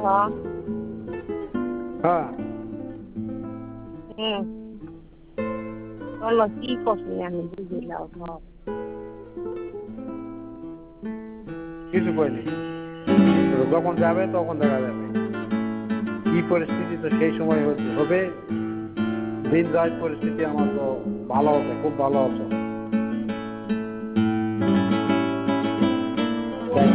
হ্যাঁ বলো কি করছি আমি বুঝিলাম। কিছু কইনি, যখন যাবে তখন দেখা যাবে কি পরিস্থিতি, তো সেই সময় হবে। দিন যায় পরিস্থিতি আমার তো ভালো আছে, খুব ভালো আছে।